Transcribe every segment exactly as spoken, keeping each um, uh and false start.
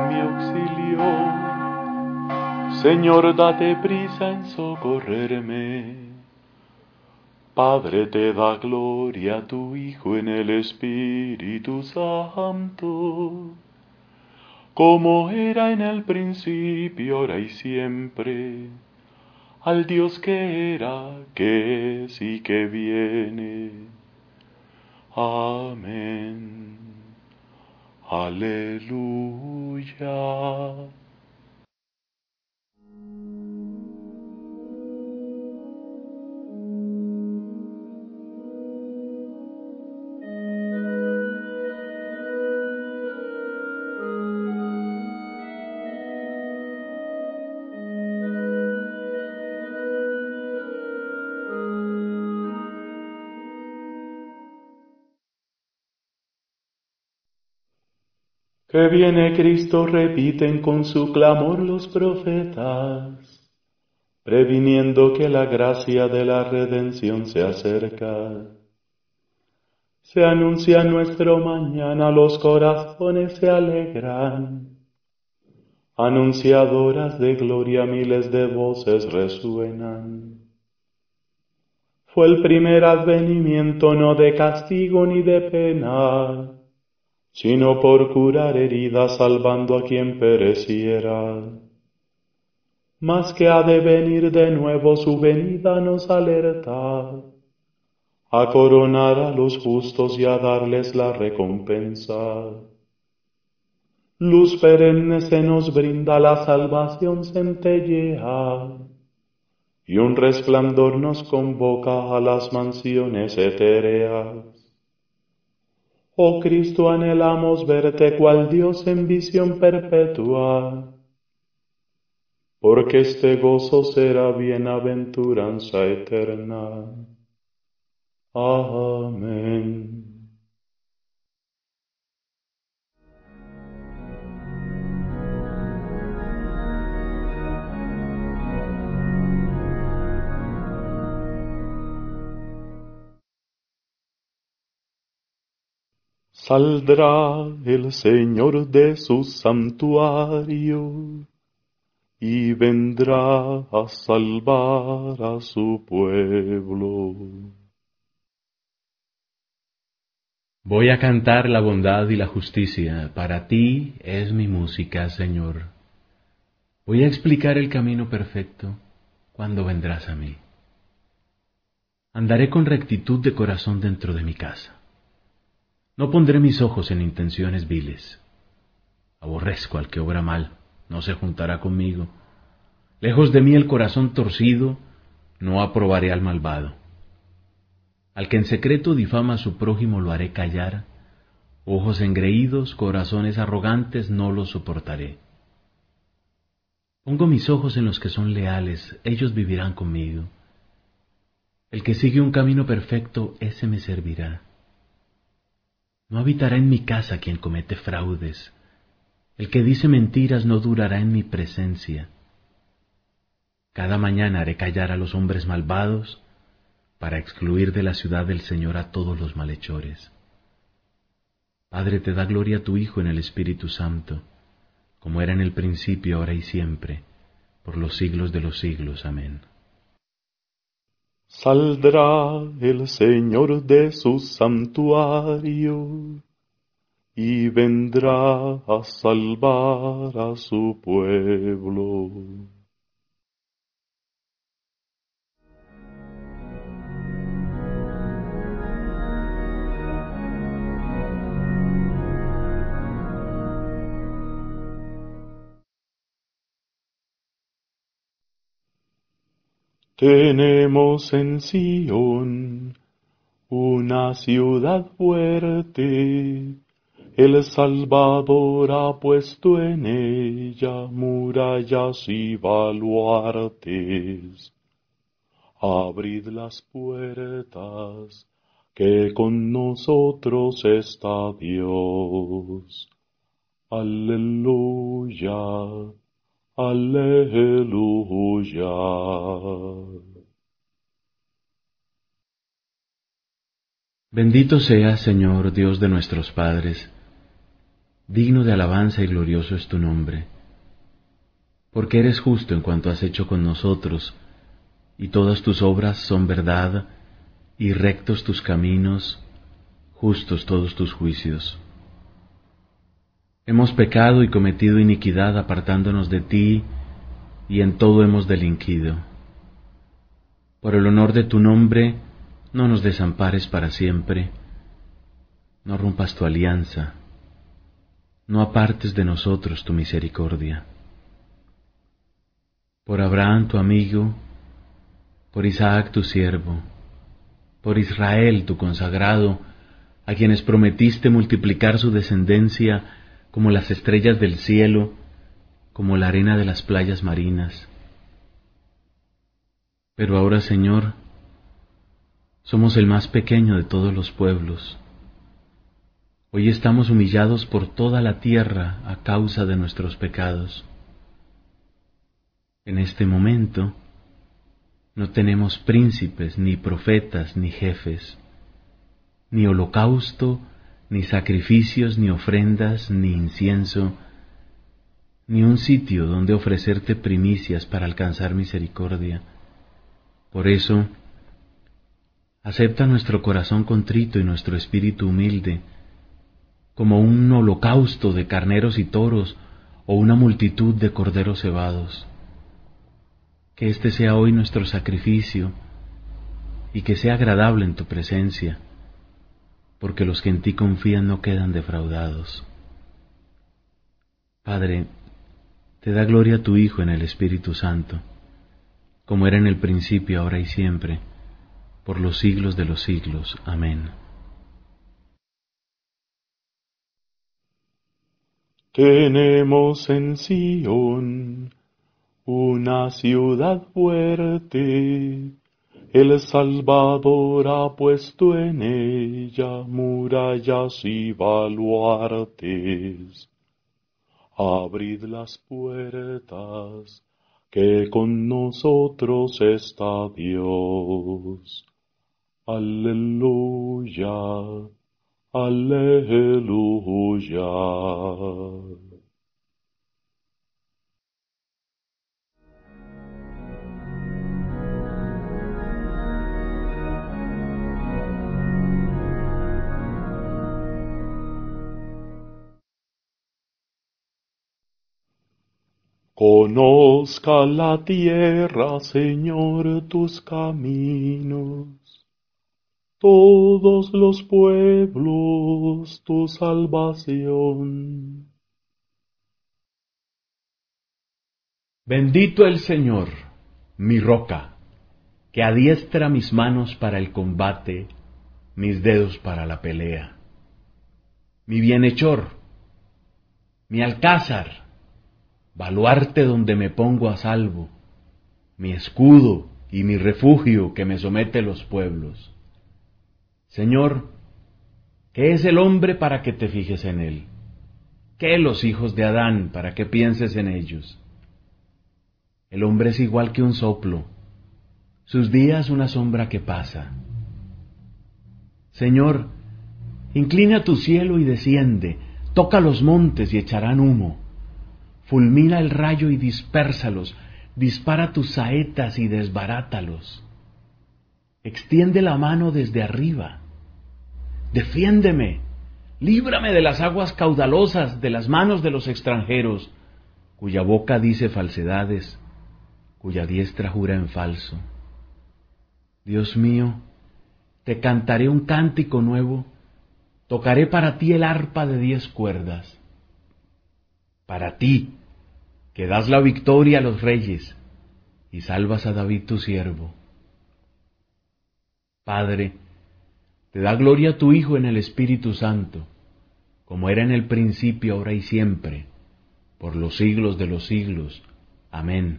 mi auxilio. Señor, date prisa en socorrerme. Padre, te da gloria a tu Hijo en el Espíritu Santo, como era en el principio, ahora y siempre, al Dios que era, que es y que viene. Amén. Aleluya. Que viene Cristo, repiten con su clamor los profetas, previniendo que la gracia de la redención se acerca. Se anuncia nuestro mañana, los corazones se alegran. Anunciadoras de gloria, miles de voces resuenan. Fue el primer advenimiento no de castigo ni de pena, sino por curar heridas, salvando a quien pereciera. Mas que ha de venir de nuevo, su venida nos alerta, a coronar a los justos y a darles la recompensa. Luz perenne se nos brinda, la salvación centellea, y un resplandor nos convoca a las mansiones etéreas. Oh Cristo, anhelamos verte cual Dios en visión perpetua, porque este gozo será bienaventuranza eterna. Amén. Saldrá el Señor de su santuario y vendrá a salvar a su pueblo. Voy a cantar la bondad y la justicia, para ti es mi música, Señor. Voy a explicar el camino perfecto, cuando vendrás a mí. Andaré con rectitud de corazón dentro de mi casa. No pondré mis ojos en intenciones viles. Aborrezco al que obra mal, no se juntará conmigo. Lejos de mí el corazón torcido, no aprobaré al malvado. Al que en secreto difama a su prójimo lo haré callar. Ojos engreídos, corazones arrogantes, no los soportaré. Pongo mis ojos en los que son leales, ellos vivirán conmigo. El que sigue un camino perfecto, ese me servirá. No habitará en mi casa quien comete fraudes. El que dice mentiras no durará en mi presencia. Cada mañana haré callar a los hombres malvados, para excluir de la ciudad del Señor a todos los malhechores. Padre, te da gloria a tu Hijo en el Espíritu Santo, como era en el principio, ahora y siempre, por los siglos de los siglos. Amén. Saldrá el Señor de su santuario y vendrá a salvar a su pueblo. Tenemos en Sión una ciudad fuerte, el Salvador ha puesto en ella murallas y baluartes. Abrid las puertas, que con nosotros está Dios. Aleluya. Aleluya. Bendito seas, Señor, Dios de nuestros padres, Digno de alabanza y glorioso es tu nombre, porque eres justo en cuanto has hecho con nosotros, y todas tus obras son verdad, y rectos tus caminos, justos todos tus juicios. Hemos pecado y cometido iniquidad apartándonos de ti, y en todo hemos delinquido. Por el honor de tu nombre, no nos desampares para siempre, no rompas tu alianza, no apartes de nosotros tu misericordia. Por Abraham tu amigo, por Isaac tu siervo, por Israel tu consagrado, a quienes prometiste multiplicar su descendencia como las estrellas del cielo, como la arena de las playas marinas. Pero ahora, Señor, somos el más pequeño de todos los pueblos. Hoy estamos humillados por toda la tierra a causa de nuestros pecados. En este momento no tenemos príncipes, ni profetas, ni jefes, ni holocausto, ni sacrificios, ni ofrendas, ni incienso, ni un sitio donde ofrecerte primicias para alcanzar misericordia. Por eso, acepta nuestro corazón contrito y nuestro espíritu humilde, como un holocausto de carneros y toros o una multitud de corderos cebados. Que este sea hoy nuestro sacrificio y que sea agradable en tu presencia, porque los que en ti confían no quedan defraudados. Padre, te da gloria a tu Hijo en el Espíritu Santo, como era en el principio, ahora y siempre, por los siglos de los siglos. Amén. Tenemos en Sión una ciudad fuerte, el Salvador ha puesto en ella murallas y baluartes. Abrid las puertas, que con nosotros está Dios. Aleluya, aleluya. Conozca la tierra, Señor, tus caminos, todos los pueblos tu salvación. Bendito el Señor, mi roca, que adiestra mis manos para el combate, mis dedos para la pelea. Mi bienhechor, mi alcázar, baluarte donde me pongo a salvo, mi escudo y mi refugio que me somete los pueblos. Señor, ¿qué es el hombre para que te fijes en él? ¿Qué los hijos de Adán para que pienses en ellos? El hombre es igual que un soplo, sus días una sombra que pasa. Señor, inclina tu cielo y desciende, toca los montes y echarán humo. Fulmina el rayo y dispérsalos, dispara tus saetas y desbarátalos. Extiende la mano desde arriba. Defiéndeme, líbrame de las aguas caudalosas, de las manos de los extranjeros, cuya boca dice falsedades, cuya diestra jura en falso. Dios mío, te cantaré un cántico nuevo, tocaré para ti el arpa de diez cuerdas. Para ti, que das la victoria a los reyes y salvas a David tu siervo. Padre, te da gloria tu Hijo en el Espíritu Santo, como era en el principio, ahora y siempre, por los siglos de los siglos. Amén.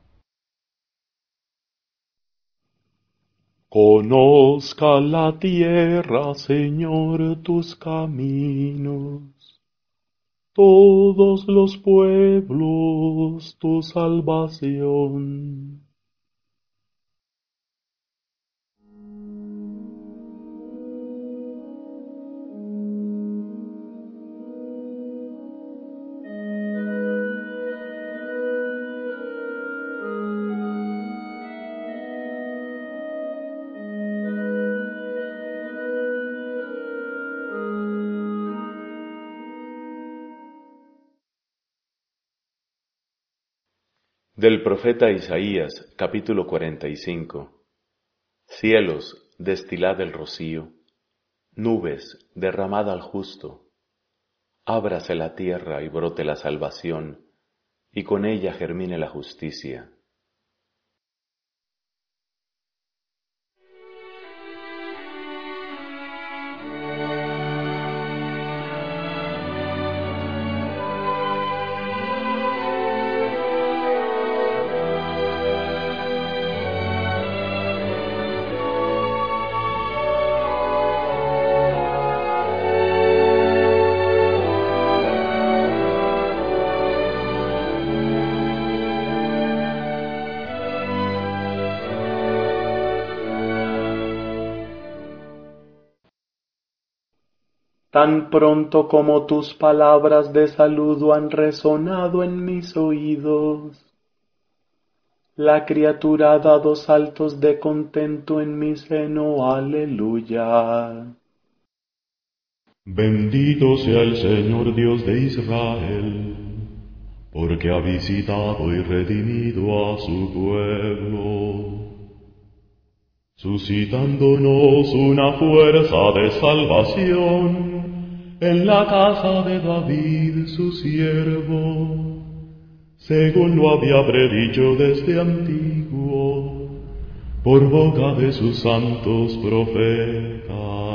Conozca la tierra, Señor, tus caminos, todos los pueblos tu salvación. Del profeta Isaías, capítulo cuarenta y cinco. Cielos, destilad el rocío, nubes, derramad al justo. Ábrase la tierra y brote la salvación, y con ella germine la justicia. Tan pronto como tus palabras de saludo han resonado en mis oídos, la criatura ha dado saltos de contento en mi seno, aleluya. Bendito sea el Señor Dios de Israel, porque ha visitado y redimido a su pueblo, suscitándonos una fuerza de salvación en la casa de David su siervo, según lo había predicho desde antiguo, por boca de sus santos profetas.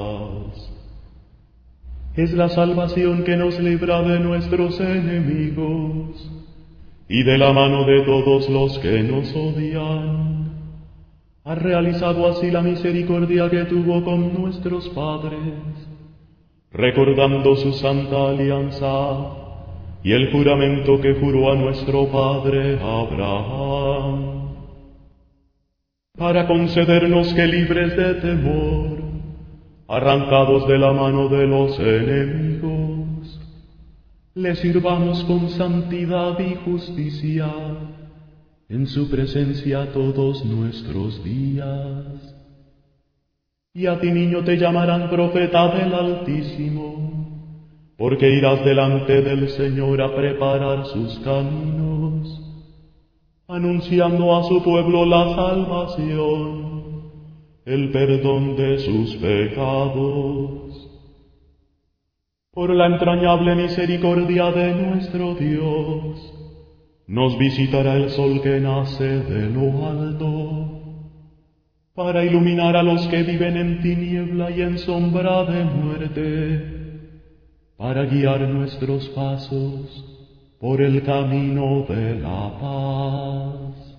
Es la salvación que nos libra de nuestros enemigos y de la mano de todos los que nos odian. Ha realizado así la misericordia que tuvo con nuestros padres, recordando su santa alianza y el juramento que juró a nuestro padre Abraham, para concedernos que, libres de temor, arrancados de la mano de los enemigos, le sirvamos con santidad y justicia en su presencia todos nuestros días. Y a ti, niño, te llamarán profeta del Altísimo, porque irás delante del Señor a preparar sus caminos, anunciando a su pueblo la salvación, el perdón de sus pecados. Por la entrañable misericordia de nuestro Dios, nos visitará el sol que nace de lo alto, para iluminar a los que viven en tiniebla y en sombra de muerte, para guiar nuestros pasos por el camino de la paz.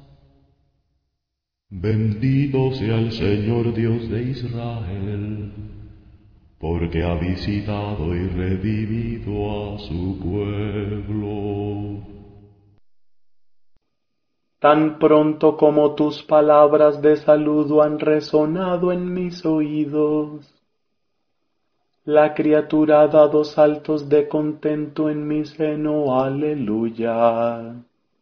Bendito sea el Señor Dios de Israel, porque ha visitado y redimido a su pueblo. Tan pronto como tus palabras de saludo han resonado en mis oídos, la criatura ha dado saltos de contento en mi seno, aleluya.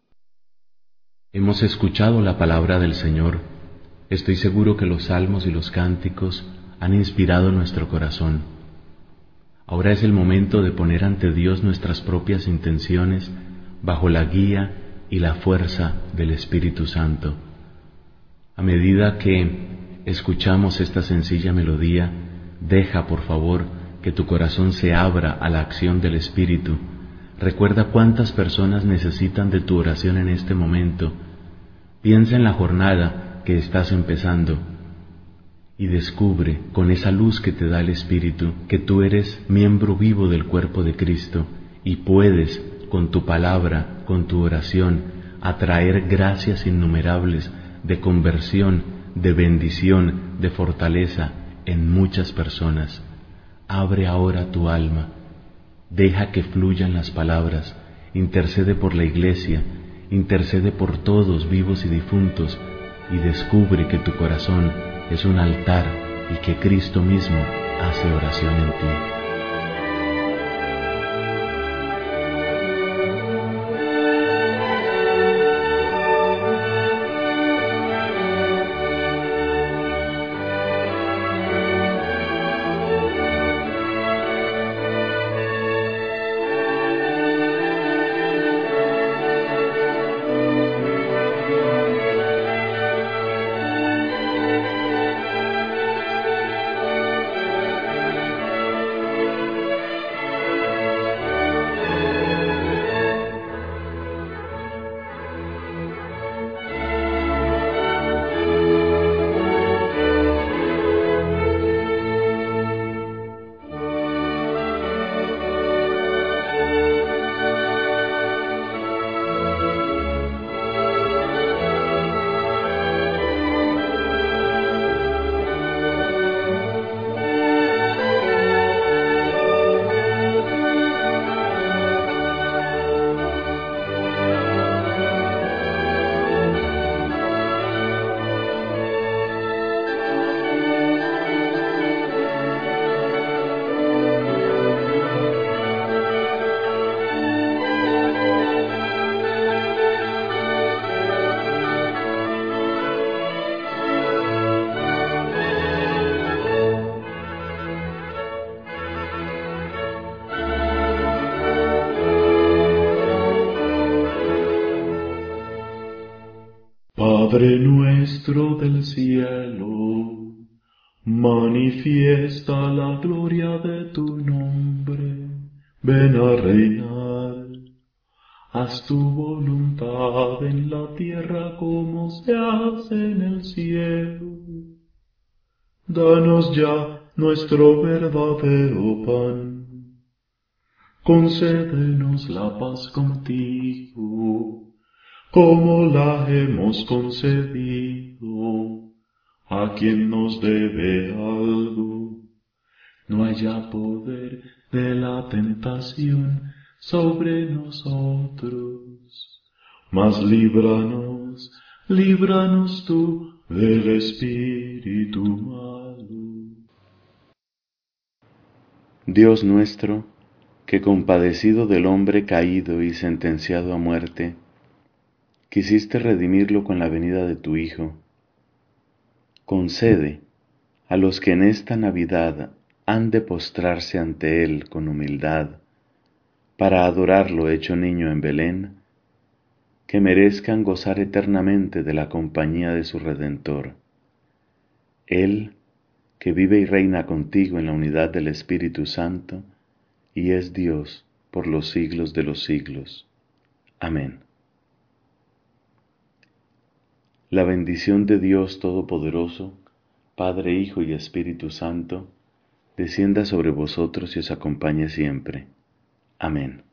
Hemos escuchado la palabra del Señor. Estoy seguro que los salmos y los cánticos han inspirado nuestro corazón. Ahora es el momento de poner ante Dios nuestras propias intenciones bajo la guía y la fuerza del Espíritu Santo. A medida que escuchamos esta sencilla melodía, deja, por favor, que tu corazón se abra a la acción del Espíritu. Recuerda cuántas personas necesitan de tu oración en este momento. Piensa en la jornada que estás empezando y descubre, con esa luz que te da el Espíritu, que tú eres miembro vivo del cuerpo de Cristo y puedes, con tu palabra, con tu oración, atraer gracias innumerables de conversión, de bendición, de fortaleza en muchas personas. Abre ahora tu alma, deja que fluyan las palabras, intercede por la Iglesia, intercede por todos vivos y difuntos, y descubre que tu corazón es un altar y que Cristo mismo hace oración en ti. Padre nuestro del cielo, manifiesta la gloria de tu nombre, ven a reinar. Haz tu voluntad en la tierra como se hace en el cielo. Danos ya nuestro verdadero pan. Concédenos la paz contigo, como la hemos concedido a quien nos debe algo. No haya poder de la tentación sobre nosotros, mas líbranos, líbranos tú del espíritu malo. Dios nuestro, que compadecido del hombre caído y sentenciado a muerte, quisiste redimirlo con la venida de tu Hijo, concede a los que en esta Navidad han de postrarse ante Él con humildad, para adorarlo hecho niño en Belén, que merezcan gozar eternamente de la compañía de su Redentor. Él, que vive y reina contigo en la unidad del Espíritu Santo, y es Dios por los siglos de los siglos. Amén. La bendición de Dios Todopoderoso, Padre, Hijo y Espíritu Santo, descienda sobre vosotros y os acompañe siempre. Amén.